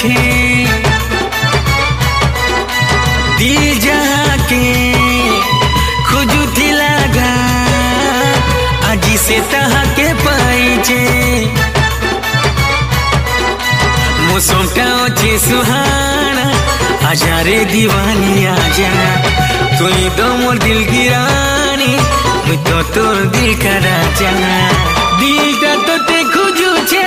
छे दिल जहाँ के खोजू थी लगा आज से तहा के पाई छे मौसमटा अच्छे सुहाना आजा रे दीवानी आजा तुई तो मोर दिल की रानी मुझ तो तोर दिल का राजा दिलटा तो ते खोजू छे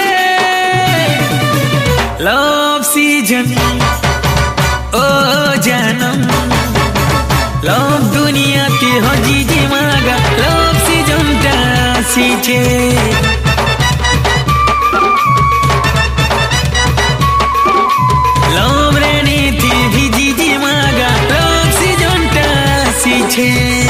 लव सीजन ओ जानम लव दुनिया ते हो जीजी मागा लव सीजन टा सीछे लव रेनी थी भी जीजी मागा लव सीजन टा सीछे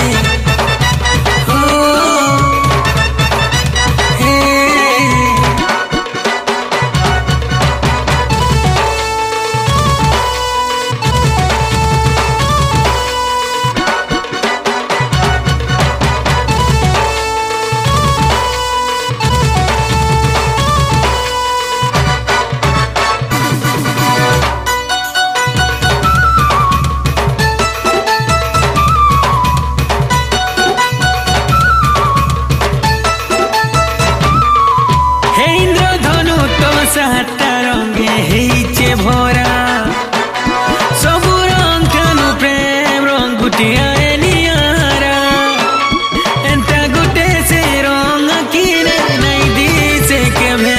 साता रंगे हेचे भरा सब रंग कानु प्रेम रंग गुटिया नियारा एंता गुटे से रंग किने नहीं दी से के भे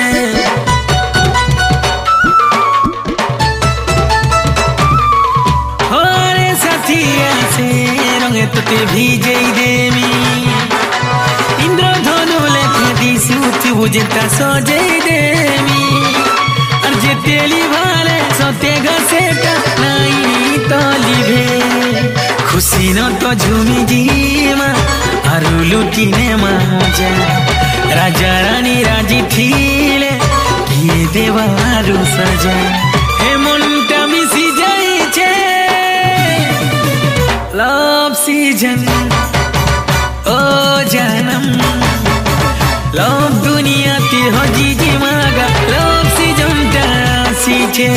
होरे साथिया से रंगे तोते भीजे देमी इंद्रधनु लेखे दी सूती बुझता सजे देमी अर्जे तेली भाले सोते घसेटा नहीं तो लिभे खुशी न तो झूमी जीमा आरु लुटीने माजा राजा रानी राजी थीले किए देवा आरु सजा हे मनटा मिसी जाई छे लव सीजन ओ जानम लव दुनिया ते हो जीजी मागा लव सीजन टा सीछे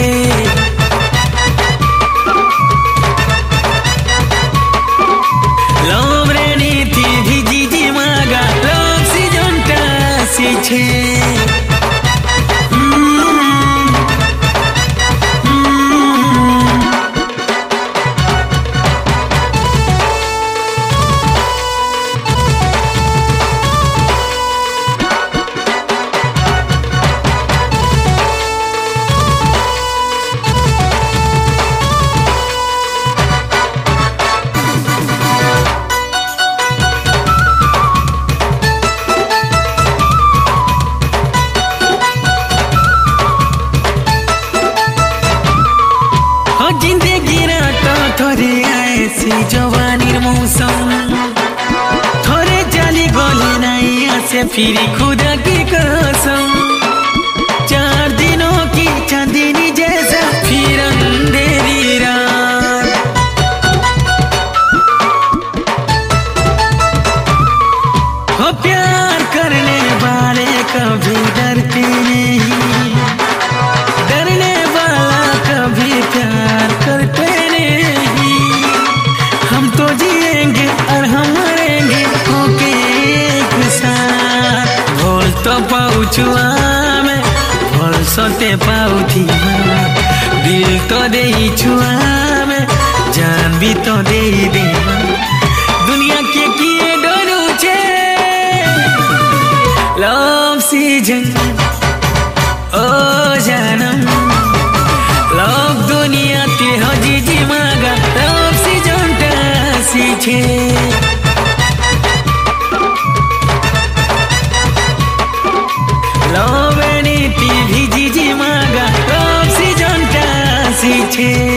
लव रेनी थी भी जीजी मागा लव सीजन टा सीछे थोरे आए सी जवानीर मौसम थोरे जाली गले नहीं आसे फिरी खुदा की कसम 4 दिनों की चांदनी जैसा फिर अंधेरी रात हो प्यार करने वाले कभी डरते नहीं डरने वाला कभी प्यार करते तो जिएंगे और हम मरेंगे होके एक साथ बोल तो पाऊचुआ में बोल सोते पाऊथी दिल तो दे छुआ में जान भी तो दे दे दुनिया के किए डरू छे लव सीजन ओ जानम लव दुनिया ते हो जीजी मागा लव सीजन टा सीछे लव नीति भी जीजी मागा लव सीजन टा सीछे।